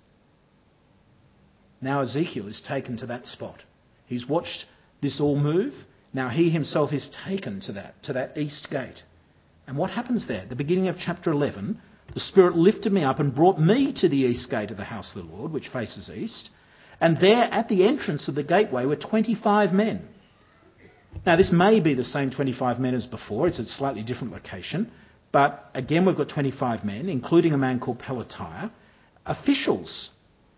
Now Ezekiel is taken to that spot. He's watched this all move. Now he himself is taken to that, to that east gate. And what happens there? At the beginning of chapter eleven, the Spirit lifted me up and brought me to the east gate of the house of the Lord, which faces east. And there at the entrance of the gateway were twenty-five men. Now, this may be the same twenty-five men as before. It's a slightly different location. But again, we've got twenty-five men, including a man called Pelatiah, officials.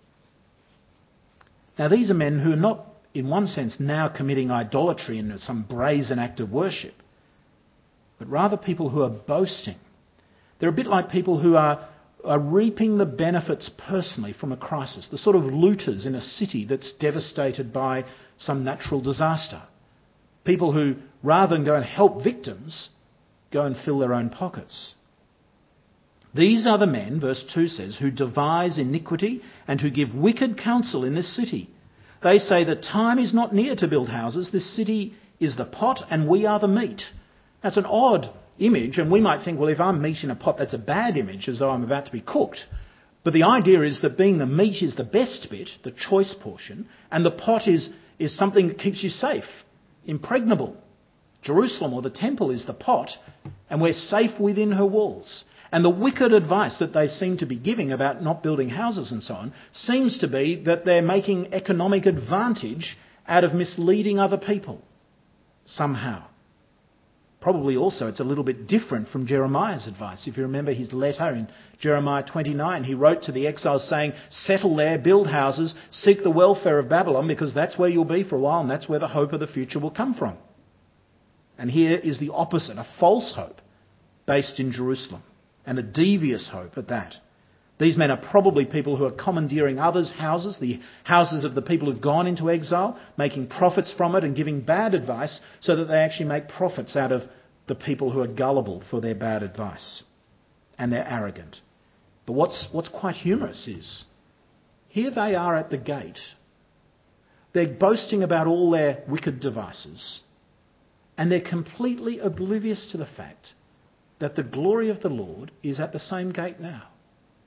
Now, these are men who are not, in one sense, now committing idolatry in some brazen act of worship, but rather people who are boasting. They're a bit like people who are, are reaping the benefits personally from a crisis, the sort of looters in a city that's devastated by some natural disaster. People who, rather than go and help victims, go and fill their own pockets. These are the men, verse two says, who devise iniquity and who give wicked counsel in this city. They say the time is not near to build houses. This city is the pot and we are the meat. That's an odd image, and we might think, well, if I'm meat in a pot, that's a bad image, as though I'm about to be cooked. But the idea is that being the meat is the best bit, the choice portion, and the pot is, is something that keeps you safe. Impregnable. Jerusalem, or the temple, is the pot, and we're safe within her walls. And the wicked advice that they seem to be giving about not building houses and so on seems to be that they're making economic advantage out of misleading other people somehow. Probably also it's a little bit different from Jeremiah's advice. If you remember his letter in Jeremiah twenty-nine, he wrote to the exiles saying, settle there, build houses, seek the welfare of Babylon, because that's where you'll be for a while and that's where the hope of the future will come from. And here is the opposite, a false hope based in Jerusalem, and a devious hope at that. These men are probably people who are commandeering others' houses, the houses of the people who've gone into exile, making profits from it and giving bad advice so that they actually make profits out of the people who are gullible for their bad advice. And they're arrogant. But what's, what's quite humorous is, here they are at the gate. They're boasting about all their wicked devices, and they're completely oblivious to the fact that the glory of the Lord is at the same gate now.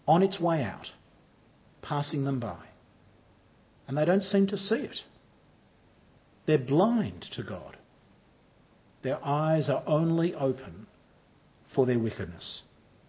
on its way out, passing them by. And they don't seem to see it. They're blind to God. Their eyes are only open for their wickedness.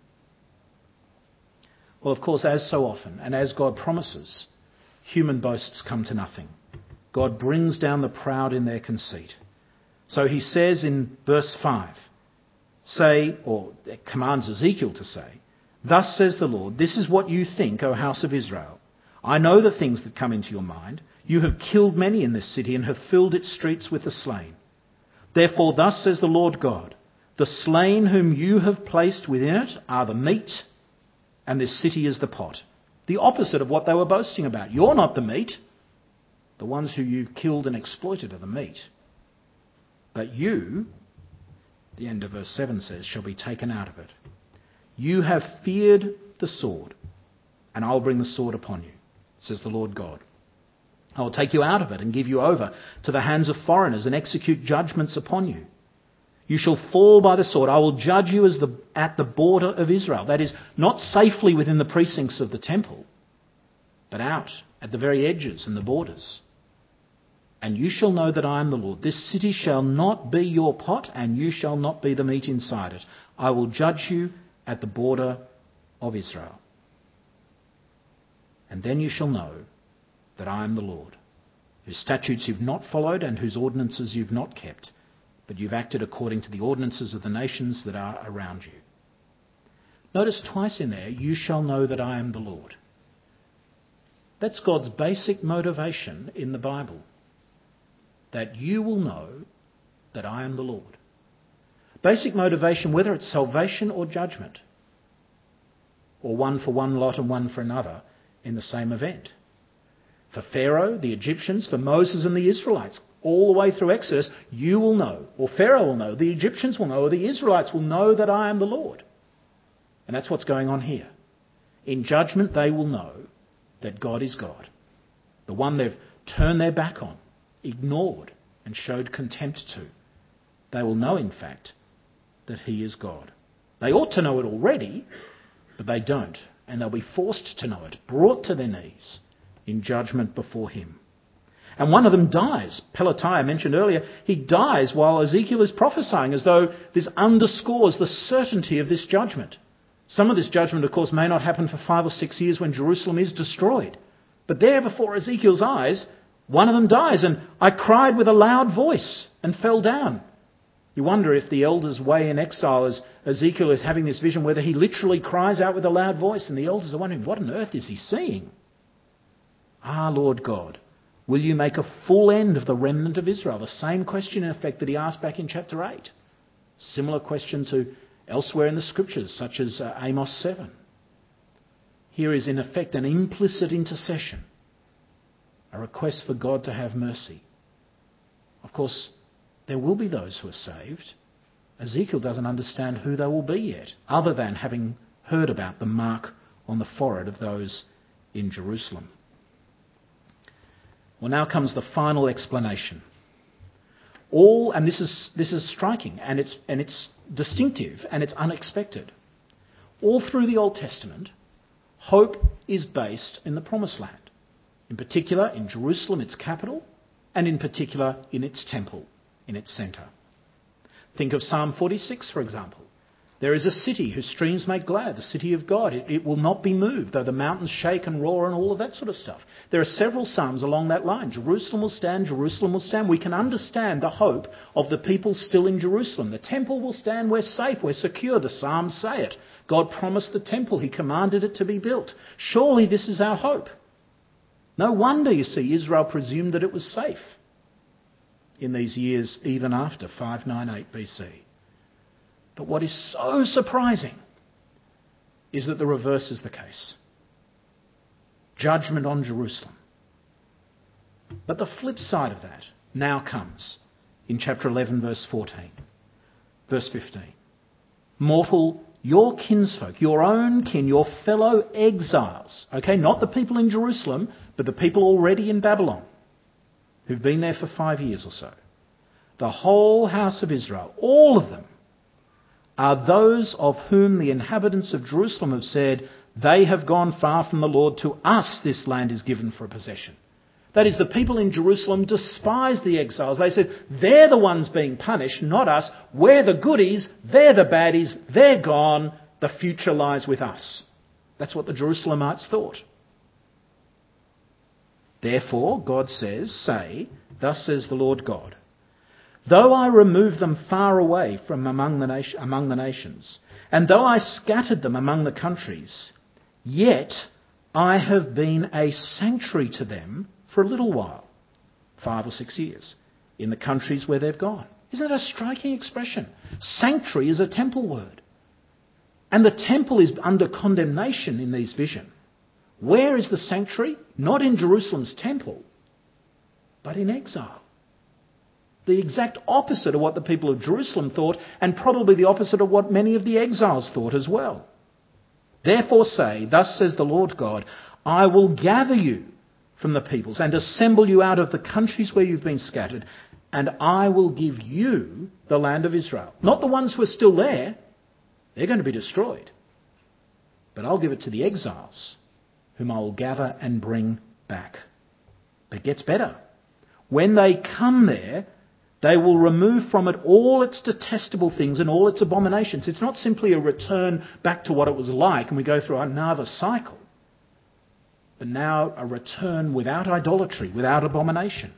Well, of course, as so often, and as God promises, human boasts come to nothing. God brings down the proud in their conceit. So he says in verse five, say, or commands Ezekiel to say, "Thus says the Lord, this is what you think, O house of Israel. I know the things that come into your mind. You have killed many in this city and have filled its streets with the slain. Therefore, thus says the Lord God, the slain whom you have placed within it are the meat, and this city is the pot." The opposite of what they were boasting about. You're not the meat. The ones who you've killed and exploited are the meat. But you, the end of verse seven says, shall be taken out of it. You have feared the sword, and I'll bring the sword upon you, says the Lord God. I will take you out of it and give you over to the hands of foreigners and execute judgments upon you. You shall fall by the sword. I will judge you as the, at the border of Israel. That is, not safely within the precincts of the temple, but out at the very edges and the borders. And you shall know that I am the Lord. This city shall not be your pot, and you shall not be the meat inside it. I will judge you at the border of Israel. And then you shall know that I am the Lord, whose statutes you've not followed and whose ordinances you've not kept, but you've acted according to the ordinances of the nations that are around you. Notice twice in there, you shall know that I am the Lord. That's God's basic motivation in the Bible. That you will know that I am the Lord. Basic motivation, whether it's salvation or judgment, or one for one lot and one for another in the same event. For Pharaoh, the Egyptians, for Moses and the Israelites, all the way through Exodus, you will know, or Pharaoh will know, the Egyptians will know, or the Israelites will know that I am the Lord. And that's what's going on here. In judgment, they will know that God is God. The one they've turned their back on, ignored, and showed contempt to. They will know, in fact, that he is God. They ought to know it already, but they don't. And they'll be forced to know it, brought to their knees in judgment before him. And one of them dies. Pelatiah, mentioned earlier, he dies while Ezekiel is prophesying, as though this underscores the certainty of this judgment. Some of this judgment, of course, may not happen for five or six years when Jerusalem is destroyed. But there before Ezekiel's eyes, one of them dies, and I cried with a loud voice and fell down. You wonder if the elders way in exile as Ezekiel is having this vision, whether he literally cries out with a loud voice, and the elders are wondering, what on earth is he seeing? Ah, Lord God, will you make a full end of the remnant of Israel? The same question, in effect, that he asked back in chapter eight. Similar question to elsewhere in the scriptures, such as uh, Amos seven. Here is, in effect, an implicit intercession, a request for God to have mercy. Of course, there will be those who are saved. Ezekiel doesn't understand who they will be yet, other than having heard about the mark on the forehead of those in Jerusalem. Well, now comes the final explanation. All, and this is this is striking, and it's and it's distinctive, and it's unexpected. All through the Old Testament, hope is based in the Promised Land. In particular, in Jerusalem, its capital, and in particular, in its temple, in its centre. Think of Psalm forty-six, for example. There is a city whose streams make glad, the city of God. It, it will not be moved, though the mountains shake and roar and all of that sort of stuff. There are several psalms along that line. Jerusalem will stand, Jerusalem will stand. We can understand the hope of the people still in Jerusalem. The temple will stand, we're safe, we're secure. The psalms say it. God promised the temple, he commanded it to be built. Surely this is our hope. No wonder, you see, Israel presumed that it was safe in these years even after five ninety-eight B C. But what is so surprising is that the reverse is the case. Judgment on Jerusalem. But the flip side of that now comes in chapter eleven, verse fourteen. Verse fifteen. Mortal, your kinsfolk, your own kin, your fellow exiles, okay, not the people in Jerusalem, but the people already in Babylon, who've been there for five years or so. The whole house of Israel, all of them, are those of whom the inhabitants of Jerusalem have said, they have gone far from the Lord. To us this land is given for a possession. That is, the people in Jerusalem despised the exiles. They said, they're the ones being punished, not us. We're the goodies, they're the baddies, they're gone. The future lies with us. That's what the Jerusalemites thought. Therefore, God says, say, thus says the Lord God, though I remove them far away from among the, nation, among the nations, and though I scattered them among the countries, yet I have been a sanctuary to them for a little while, five or six years, in the countries where they've gone. Isn't that a striking expression? Sanctuary is a temple word. And the temple is under condemnation in these visions. Where is the sanctuary? Not in Jerusalem's temple, but in exile. The exact opposite of what the people of Jerusalem thought, and probably the opposite of what many of the exiles thought as well. Therefore say, thus says the Lord God, I will gather you from the peoples and assemble you out of the countries where you've been scattered, and I will give you the land of Israel. Not the ones who are still there. They're going to be destroyed. But I'll give it to the exiles, whom I will gather and bring back. But it gets better. When they come there, they will remove from it all its detestable things and all its abominations. It's not simply a return back to what it was like and we go through another cycle, but now a return without idolatry, without abomination.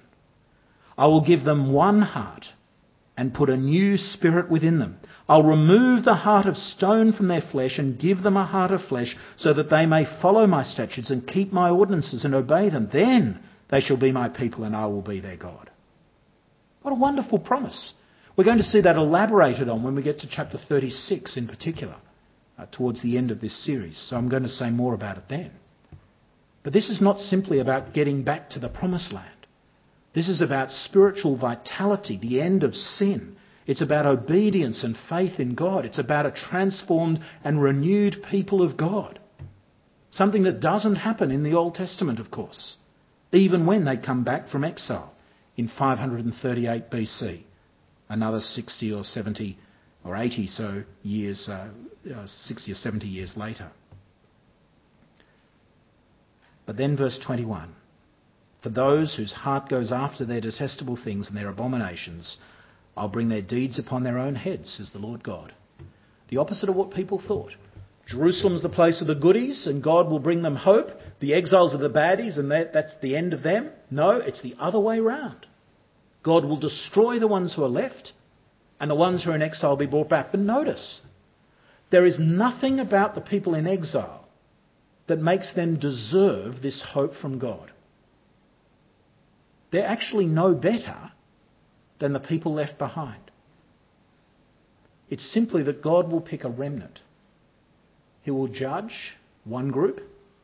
I will give them one heart and put a new spirit within them. I'll remove the heart of stone from their flesh and give them a heart of flesh, so that they may follow my statutes and keep my ordinances and obey them. Then they shall be my people and I will be their God. What a wonderful promise. We're going to see that elaborated on when we get to chapter thirty-six in particular, uh, towards the end of this series. So I'm going to say more about it then. But this is not simply about getting back to the promised land. This is about spiritual vitality, the end of sin. It's about obedience and faith in God. It's about a transformed and renewed people of God. Something that doesn't happen in the Old Testament, of course, even when they come back from exile in five hundred thirty-eight B C, another sixty or seventy or eighty so years, uh, uh, sixty or seventy years later. But then verse twenty-one, for those whose heart goes after their detestable things and their abominations, I'll bring their deeds upon their own heads, says the Lord God. The opposite of what people thought. Jerusalem's the place of the goodies and God will bring them hope. The exiles are the baddies and that, that's the end of them. No, it's the other way round. God will destroy the ones who are left and the ones who are in exile will be brought back. But notice, there is nothing about the people in exile that makes them deserve this hope from God. They're actually no better than the people left behind. It's simply that God will pick a remnant. He will judge one group,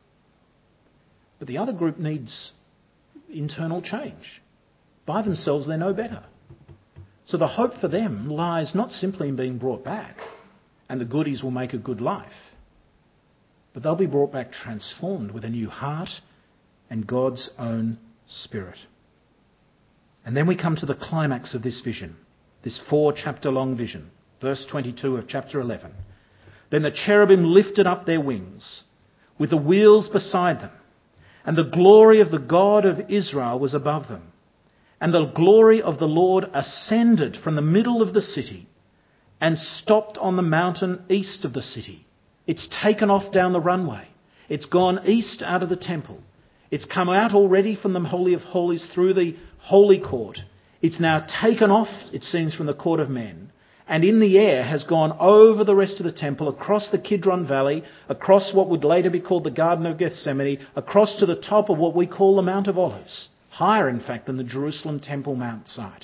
but the other group needs internal change. By themselves, they're no better. So the hope for them lies not simply in being brought back, and the goodies will make a good life, but they'll be brought back transformed with a new heart and God's own Spirit. And then we come to the climax of this vision, this four-chapter-long vision, verse twenty-two of chapter eleven. Then the cherubim lifted up their wings, with the wheels beside them, and the glory of the God of Israel was above them. And the glory of the Lord ascended from the middle of the city and stopped on the mountain east of the city. It's taken off down the runway. It's gone east out of the temple. It's come out already from the Holy of Holies through the Holy Court. It's now taken off, it seems, from the court of men, and in the air has gone over the rest of the temple, across the Kidron Valley, across what would later be called the Garden of Gethsemane, across to the top of what we call the Mount of Olives, higher, in fact, than the Jerusalem Temple Mount site.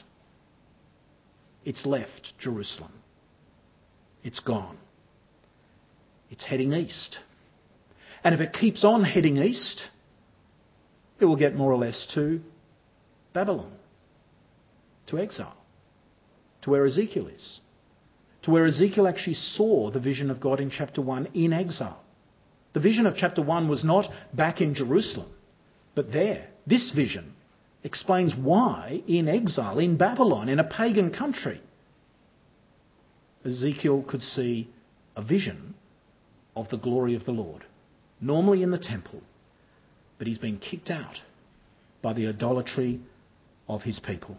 It's left Jerusalem. It's gone. It's heading east. And if it keeps on heading east, it will get more or less to Babylon, to exile, to where Ezekiel is, to where Ezekiel actually saw the vision of God in chapter one in exile. The vision of chapter one was not back in Jerusalem, but there. This vision explains why in exile, in Babylon, in a pagan country, Ezekiel could see a vision of the glory of the Lord. normally in the temple, but he's been kicked out by the idolatry of his people.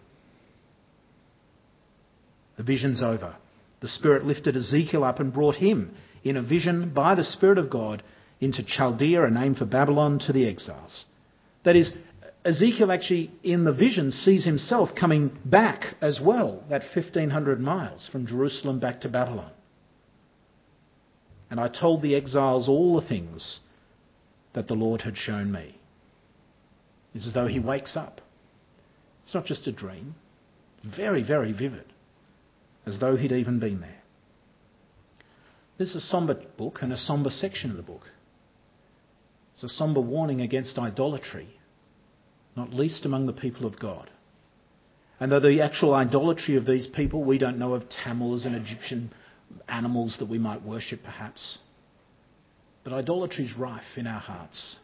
The vision's over. The Spirit lifted Ezekiel up and brought him in a vision by the Spirit of God into Chaldea, a name for Babylon, to the exiles. That is, Ezekiel actually in the vision sees himself coming back as well, that fifteen hundred miles from Jerusalem back to Babylon. And I told the exiles all the things that the Lord had shown me. It's as though he wakes up. It's not just a dream. Very, very vivid. As though he'd even been there. This is a sombre book and a sombre section of the book. It's a sombre warning against idolatry, not least among the people of God. And though the actual idolatry of these people, we don't know of Tammuz and Egyptian animals that we might worship perhaps. But idolatry is rife in our hearts,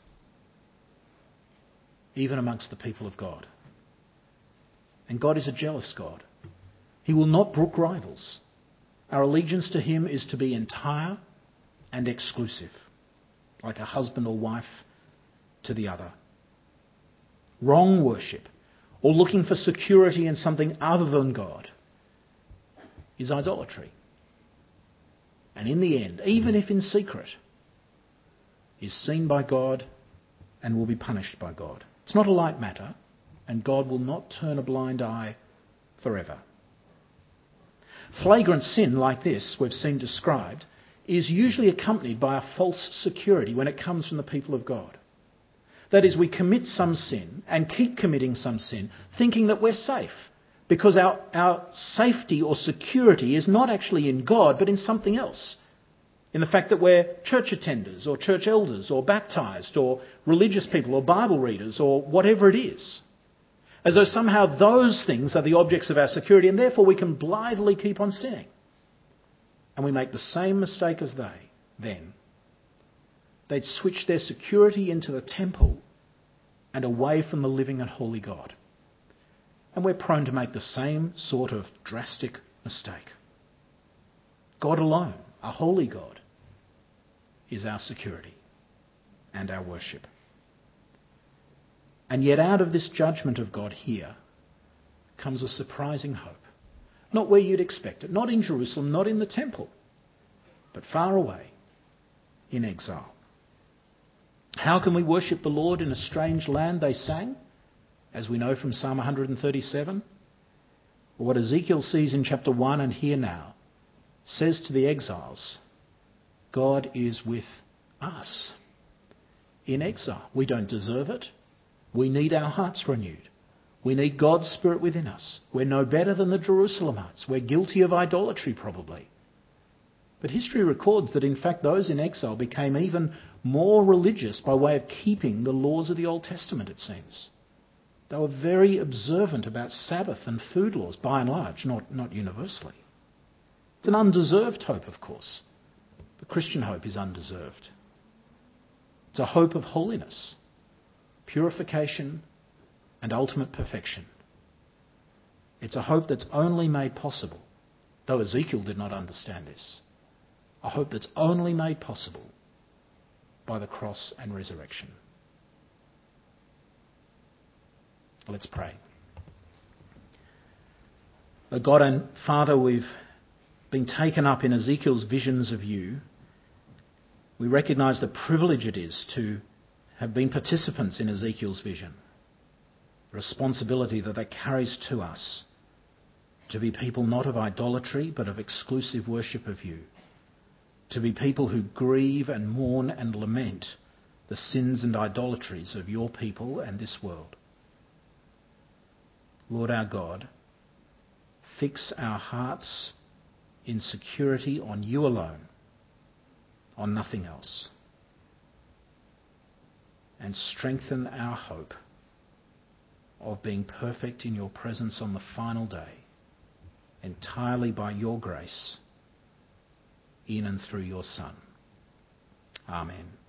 even amongst the people of God. And God is a jealous God. He will not brook rivals. Our allegiance to him is to be entire and exclusive, like a husband or wife to the other. Wrong worship, or looking for security in something other than God, is idolatry. And in the end, even if in secret, is seen by God and will be punished by God. It's not a light matter, and God will not turn a blind eye forever. Flagrant sin like this we've seen described is usually accompanied by a false security when it comes from the people of God. That is, we commit some sin and keep committing some sin, thinking that we're safe, because our, our safety or security is not actually in God, but in something else. In the fact that we're church attenders or church elders or baptised or religious people or Bible readers or whatever it is. As though somehow those things are the objects of our security and therefore we can blithely keep on sinning. And we make the same mistake as they then. They'd switch their security into the temple and away from the living and holy God. And we're prone to make the same sort of drastic mistake. God alone, a holy God, is our security and our worship. And yet out of this judgment of God here comes a surprising hope. Not where you'd expect it, not in Jerusalem, not in the temple, but far away in exile. How can we worship the Lord in a strange land, they sang, as we know from Psalm one thirty-seven? Well, what Ezekiel sees in chapter one and here now says to the exiles, God is with us in exile. We don't deserve it. We need our hearts renewed. We need God's Spirit within us. We're no better than the Jerusalemites. We're guilty of idolatry probably. But history records that in fact those in exile became even more religious by way of keeping the laws of the Old Testament, it seems. They were very observant about Sabbath and food laws, by and large, not, not universally. It's an undeserved hope, of course. The Christian hope is undeserved. It's a hope of holiness, purification, and ultimate perfection. It's a hope that's only made possible, though Ezekiel did not understand this, a hope that's only made possible by the cross and resurrection. Let's pray. O God and Father, we've been taken up in Ezekiel's visions of you. We recognise the privilege it is to have been participants in Ezekiel's vision. The responsibility that that carries to us to be people not of idolatry but of exclusive worship of you. To be people who grieve and mourn and lament the sins and idolatries of your people and this world. Lord our God, fix our hearts in security on you alone, on nothing else. And strengthen our hope of being perfect in your presence on the final day, entirely by your grace, in and through your Son. Amen.